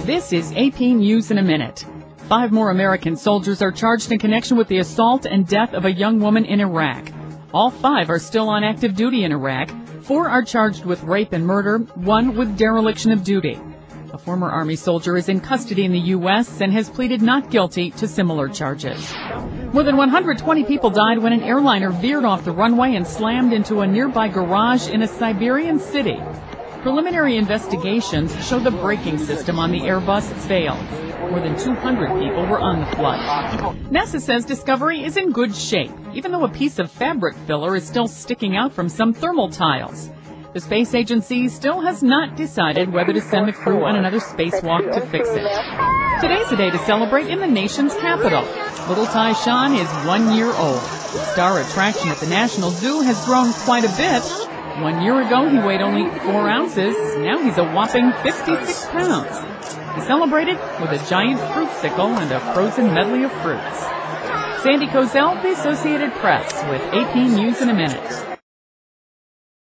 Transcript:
This is AP News in a Minute. 5 more American soldiers are charged in connection with the assault and death of a young woman in Iraq. All 5 are still on active duty in Iraq. 4 are charged with rape and murder, 1 with dereliction of duty. A former Army soldier is in custody in the U.S. and has pleaded not guilty to similar charges. More than 120 people died when an airliner veered off the runway and slammed into a nearby garage in a Siberian city. Preliminary investigations show the braking system on the Airbus failed. More than 200 people were on the flight. NASA says Discovery is in good shape, even though a piece of fabric filler is still sticking out from some thermal tiles. The space agency still has not decided whether to send the crew on another spacewalk to fix it. Today's a day to celebrate in the nation's capital. Little Tyshawn is 1 year old. The star attraction at the National Zoo has grown quite a bit. 1 year ago, he weighed only 4 ounces. Now he's a whopping 56 pounds. He celebrated with a giant fruit sickle and a frozen medley of fruits. Sandy Kozel, The Associated Press, with AP News in a Minute.